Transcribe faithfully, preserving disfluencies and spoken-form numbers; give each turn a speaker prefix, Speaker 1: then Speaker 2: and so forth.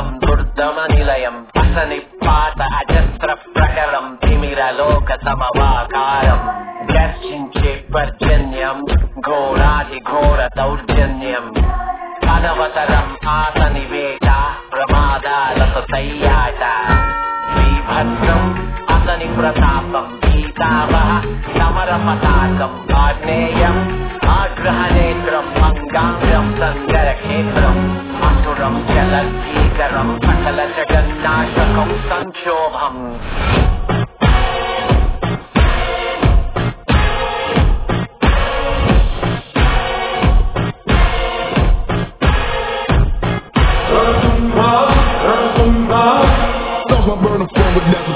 Speaker 1: దుర్గం దుర్దమ నిలయం అసని పాత అజస్ర ప్రకరం తిమిరలోక సమవాకారం దర్శించే పర్జన్యం ఘోరాది ఘోర దౌర్జన్యం అనవసరం ఆసని వేట ప్రమాదాలకు సయ్యాట శ్రీభద్రం అతని ప్రతాపం గీతావహ సమర పతాకం ఆగ్నేయం ఆగ్రహనేత్రం అంగాంగం సంగర క్షేత్రం అసురం జలగీకరం సకల జగన్నాశకం సంక్షోభం
Speaker 2: Burn a phone with never